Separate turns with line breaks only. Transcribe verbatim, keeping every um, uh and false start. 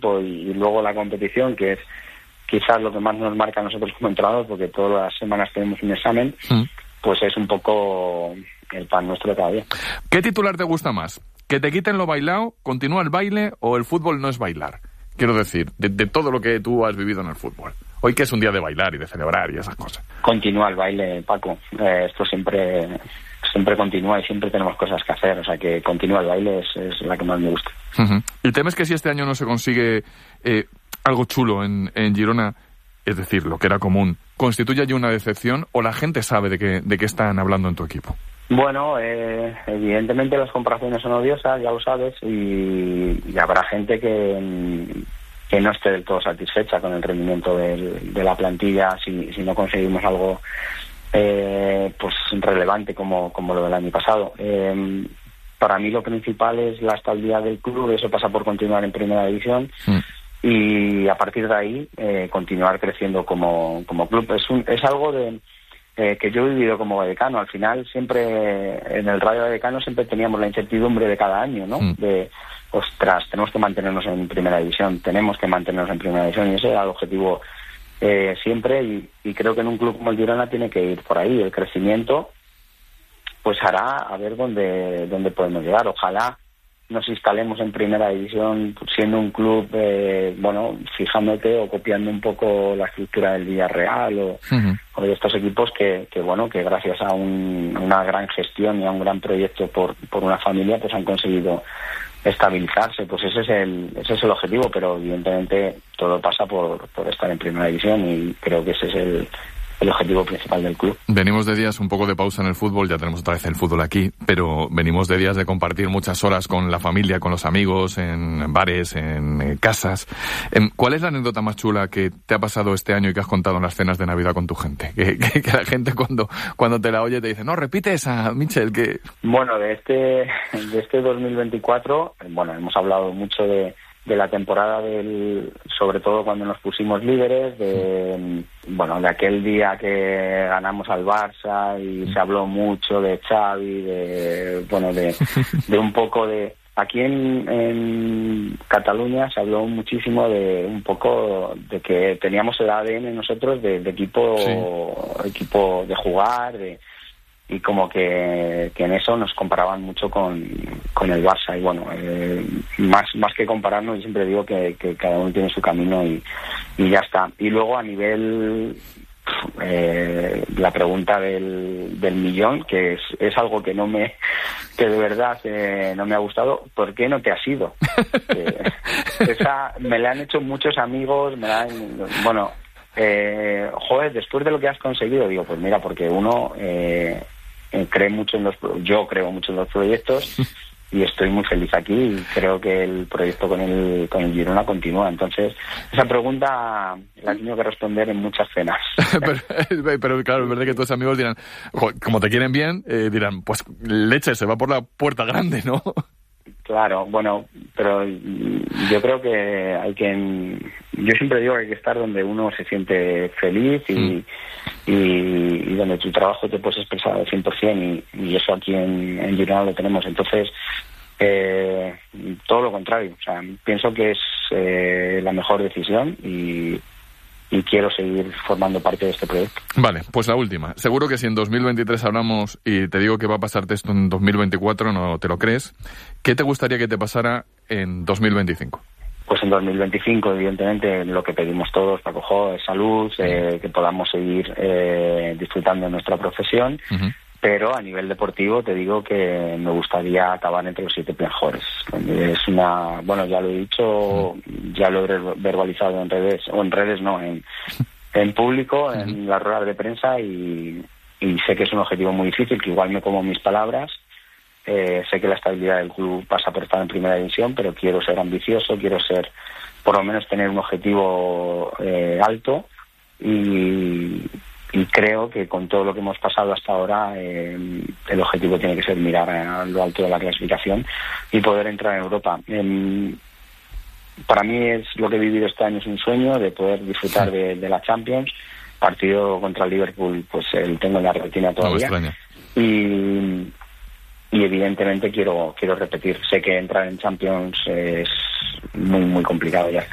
equipo y, y luego la competición, que es quizás lo que más nos marca a nosotros como entrenadores, porque todas las semanas tenemos un examen, mm. pues es un poco el pan nuestro de cada día.
¿Qué titular te gusta más? ¿Que te quiten lo bailado, continúa el baile o el fútbol no es bailar? Quiero decir, de, de todo lo que tú has vivido en el fútbol. Hoy que es un día de bailar y de celebrar y esas cosas.
Continúa el baile, Paco. Eh, esto siempre siempre continúa y siempre tenemos cosas que hacer. O sea, que continúa el baile es, es la que más me gusta.
Uh-huh. ¿Y temes que si este año no se consigue eh, algo chulo en, en Girona, es decir, lo que era común, constituye ya una decepción o la gente sabe de qué, de qué están hablando en tu equipo?
Bueno, eh, evidentemente las comparaciones son odiosas, ya lo sabes, y, y habrá gente que, que no esté del todo satisfecha con el rendimiento del, de la plantilla si, si no conseguimos algo eh, pues relevante como, como lo del año pasado. Eh, para mí lo principal es la estabilidad del club, eso pasa por continuar en primera división. Mm. Y a partir de ahí eh, continuar creciendo como, como club. Es, un, es algo de... Eh, que yo he vivido como vallecano. Al final siempre en el Radio Vallecano siempre teníamos la incertidumbre de cada año, ¿no? Mm. De, ostras, tenemos que mantenernos en primera división, tenemos que mantenernos en primera división, y ese era el objetivo eh, siempre, y, y creo que en un club como el Girona tiene que ir por ahí. El crecimiento pues hará a ver dónde, dónde podemos llegar. Ojalá nos instalemos en primera división siendo un club, eh, bueno, fijándote o copiando un poco la estructura del Villarreal o, uh-huh. o de estos equipos que, que, bueno, que gracias a un, una gran gestión y a un gran proyecto por, por una familia, pues han conseguido estabilizarse. Pues ese es el, ese es el objetivo, pero evidentemente todo pasa por, por estar en primera división, y creo que ese es el el objetivo principal del club.
Venimos de días un poco de pausa en el fútbol, ya tenemos otra vez el fútbol aquí, pero venimos de días de compartir muchas horas con la familia, con los amigos, en bares, en, en casas. ¿Cuál es la anécdota más chula que te ha pasado este año y que has contado en las cenas de Navidad con tu gente? Que, que, que la gente cuando, cuando te la oye te dice, no, repite esa, Michel, que...
Bueno, de este, de este dos mil veinticuatro, bueno, hemos hablado mucho de de la temporada del, sobre todo cuando nos pusimos líderes, de bueno, de aquel día que ganamos al Barça y se habló mucho de Xavi, de bueno, de, de un poco de aquí en, en Cataluña se habló muchísimo de un poco de que teníamos el A D N nosotros de, de equipo, sí. equipo de jugar, de y como que, que en eso nos comparaban mucho con, con el Barça. Y bueno, eh, más más que compararnos, yo siempre digo que, que cada uno tiene su camino y, y ya está. Y luego a nivel, eh, la pregunta del, del millón, que es, es algo que no me que de verdad eh, no me ha gustado. ¿Por qué no te has ido? eh, esa me la han hecho muchos amigos, me la han, bueno, eh, joder, después de lo que has conseguido, digo, pues mira, porque uno eh, cree mucho en los yo creo mucho en los proyectos y estoy muy feliz aquí y creo que el proyecto con el con el Girona continúa. Entonces esa pregunta la he tenido que responder en muchas cenas.
pero, pero claro, es verdad que tus amigos dirán, como te quieren bien, eh, dirán, pues leche, se va por la puerta grande, ¿no?
Claro, bueno, pero yo creo que hay que... Yo siempre digo que hay que estar donde uno se siente feliz y, mm. y, y donde tu trabajo te puedes expresar al cien por ciento, y, y eso aquí en, en Girona lo tenemos. Entonces, eh, todo lo contrario. O sea, pienso que es eh, la mejor decisión y... y quiero seguir formando parte de este proyecto.
Vale, pues la última. Seguro que si en dos mil veintitrés hablamos y te digo que va a pasarte esto en dos mil veinticuatro, no te lo crees. ¿Qué te gustaría que te pasara en dos mil veinticinco?
Pues en dos mil veinticinco, evidentemente, lo que pedimos todos, Paco Jo, es salud, eh, que podamos seguir eh, disfrutando de nuestra profesión. Uh-huh. Pero a nivel deportivo te digo que me gustaría acabar entre los siete mejores. Es una, bueno, ya lo he dicho, ya lo he verbalizado en redes, o en redes no, en, en público, en las ruedas de prensa, y, y sé que es un objetivo muy difícil, que igual me como mis palabras. Eh, sé que la estabilidad del club pasa por estar en primera división, pero quiero ser ambicioso, quiero ser, por lo menos tener un objetivo eh, alto, y... y creo que con todo lo que hemos pasado hasta ahora, eh, el objetivo tiene que ser mirar a lo alto de la clasificación y poder entrar en Europa. Eh, para mí es lo que he vivido este año, es un sueño de poder disfrutar de, de la Champions. Partido contra el Liverpool, pues el tengo en la retina todavía. No y, y evidentemente quiero quiero repetir. Sé que entrar en Champions es muy muy complicado ya.